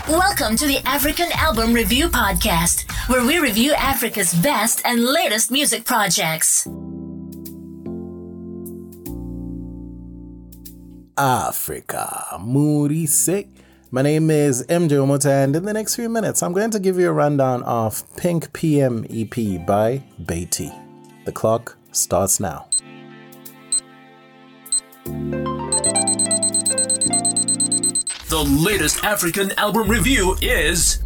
Welcome to the African Album Review Podcast, where we review Africa's best and latest music projects. Africa, Murise. My name is MJ Omota, and in the next few minutes, I'm going to give you a rundown of Pink PM EP by Beatty. The clock starts now. The latest African album review is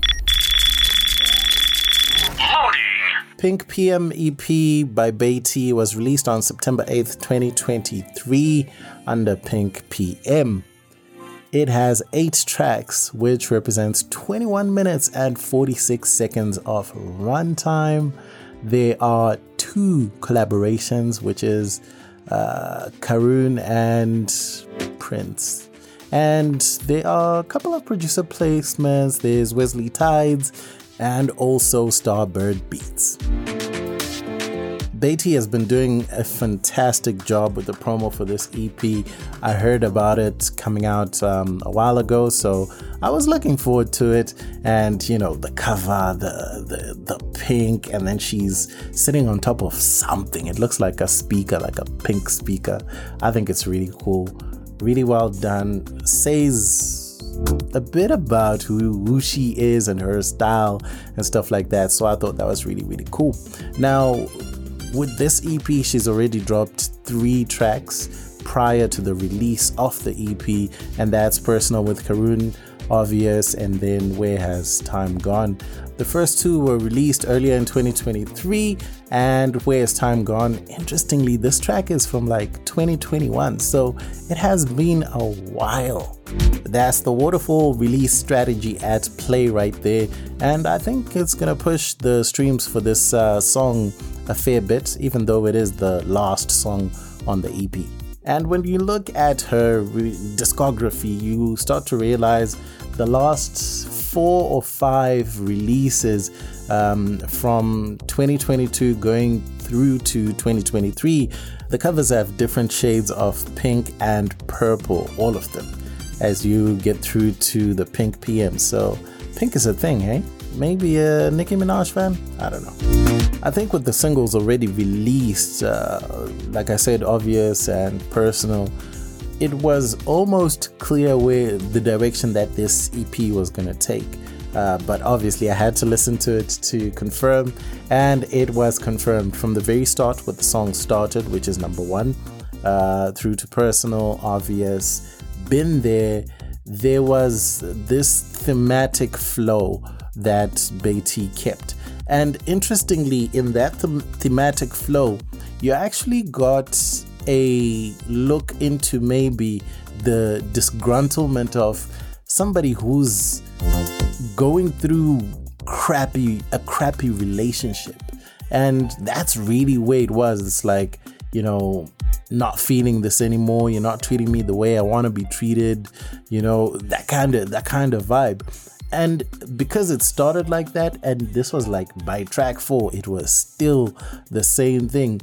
Loading. Pink PM EP by Beatty was released on September 8th, 2023 under Pink PM. It has 8 tracks, which represents 21 minutes and 46 seconds of runtime. There are 2 collaborations, which is Karun and Prince. And there are a couple of producer placements. There's Wesley Tides and also Starbird Beats. Beatty has been doing a fantastic job with the promo for this EP. I heard about it coming out a while ago, so I was looking forward to it. And you know, the cover, the pink, and then she's sitting on top of something. It looks like a speaker, like a pink speaker. I think it's really cool. Really well done. Says a bit about who she is and her style and stuff like that. So I thought that was really, really cool. Now, with this EP, she's already dropped 3 tracks prior to the release of the EP, and that's Personal with Karun, Obvious, and then Where Has Time Gone. The first 2 were released earlier in 2023, and Where Has Time Gone, interestingly, this track is from like 2021, so it has been a while. That's the waterfall release strategy at play right there, and I think it's gonna push the streams for this song a fair bit, even though it is the last song on the EP. And when you look at her discography, you start to realize the last 4 or 5 releases from 2022 going through to 2023, the covers have different shades of pink and purple, all of them, as you get through to the Pink PM. So pink is a thing, hey? Maybe a Nicki Minaj fan? I don't know. I think with the singles already released, like I said, Obvious and Personal, it was almost clear where the direction that this EP was going to take. But obviously I had to listen to it to confirm, and it was confirmed from the very start with the song Started, which is number 1, through to Personal, Obvious, Been There. There was this thematic flow that Beatty kept. And interestingly, in that thematic flow, you actually got a look into maybe the disgruntlement of somebody who's going through a crappy relationship. And that's really where it was. It's like, you know, not feeling this anymore. You're not treating me the way I want to be treated. You know, that kind of vibe. And because it started like that, and this was like by track 4, it was still the same thing.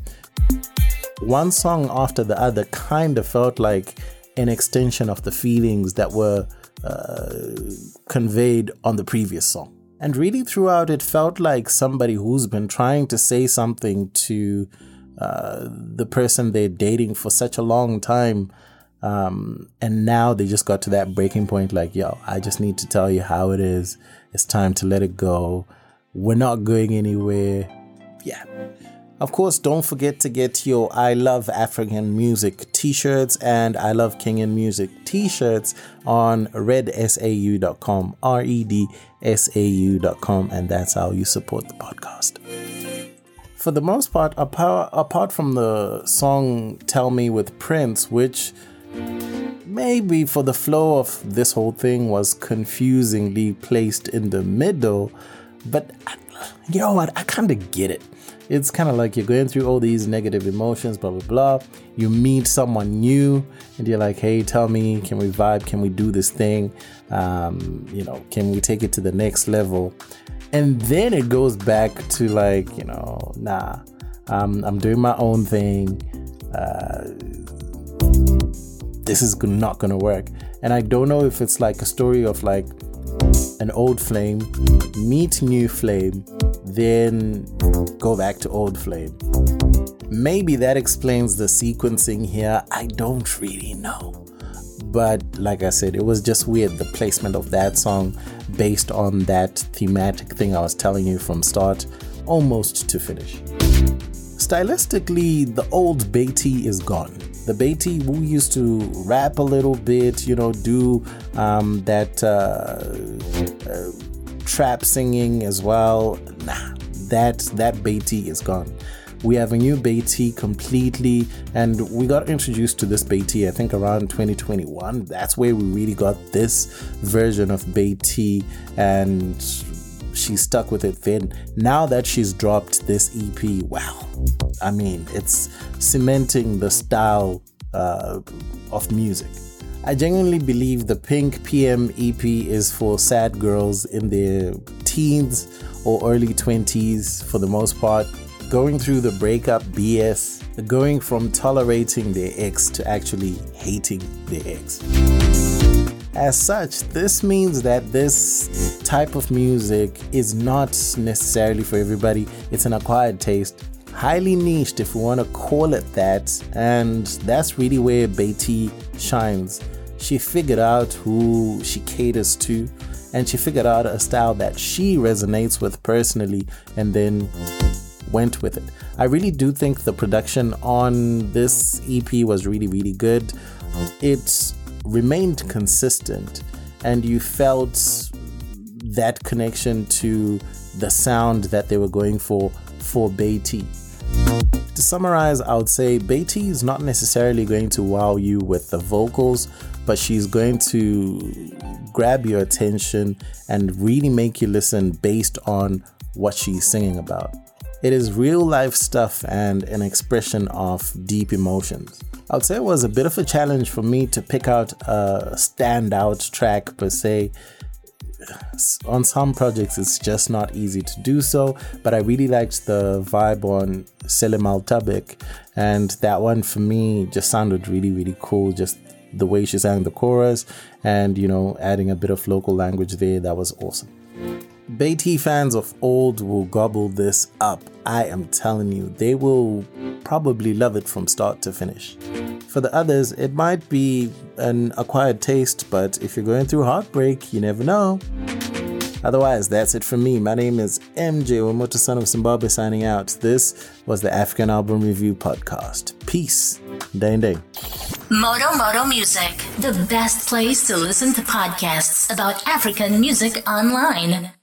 One song after the other kind of felt like an extension of the feelings that were conveyed on the previous song. And really throughout, it felt like somebody who's been trying to say something to the person they're dating for such a long time. And now they just got to that breaking point, like, yo, I just need to tell you how it is. It's time to let it go. We're not going anywhere. Yeah. Of course, don't forget to get your I Love African Music t-shirts and I Love Kenyan Music t-shirts on redsau.com, redsau.com, and that's how you support the podcast. For the most part, apart from the song Tell Me with Prince, which maybe for the flow of this whole thing was confusingly placed in the middle, but you know what, I kind of get it. It's kind of like you're going through all these negative emotions, blah blah blah. You meet someone new and you're like, hey, tell me, can we vibe, can we do this thing, you know, can we take it to the next level? And then it goes back to like, you know, nah, I'm doing my own thing. This is not gonna work. And I don't know if it's like a story of like an old flame, meet new flame, then go back to old flame. Maybe that explains the sequencing here. I don't really know. But like I said, it was just weird, the placement of that song based on that thematic thing I was telling you from start almost to finish. Stylistically, the old Beatty is gone. The Beatty who used to rap a little bit, do that trap singing as well. Nah, that Beatty is gone. We have a new Beatty completely, and we got introduced to this Beatty I think around 2021. That's where we really got this version of Beatty, and she stuck with it then. Now that she's dropped this EP, wow, I mean, it's cementing the style of music. I genuinely believe the Pink PM EP is for sad girls in their teens or early 20s for the most part, going through the breakup BS, going from tolerating their ex to actually hating their ex. As such, this means that this type of music is not necessarily for everybody. It's an acquired taste, highly niched if we want to call it that, and that's really where Beatty shines. She figured out who she caters to, and she figured out a style that she resonates with personally, and then went with it. I really do think the production on this EP was really, really good. It remained consistent, and you felt that connection to the sound that they were going for Beatty. To summarize, I would say Beatty is not necessarily going to wow you with the vocals, but she's going to grab your attention and really make you listen based on what she's singing about. It is real life stuff and an expression of deep emotions. I would say it was a bit of a challenge for me to pick out a standout track per se. On some projects it's just not easy to do so, but I really liked the vibe on Selim Al-Tabik, and that one for me just sounded really, really cool. Just the way she sang the chorus and, adding a bit of local language there, that was awesome. Beatty fans of old will gobble this up. I am telling you, they will probably love it from start to finish. For the others, it might be an acquired taste, but if you're going through heartbreak, you never know. Otherwise, that's it from me. My name is MJ Wamoto, son of Zimbabwe, signing out. This was the African Album Review Podcast. Peace. Day. Moto Music, the best place to listen to podcasts about African music online.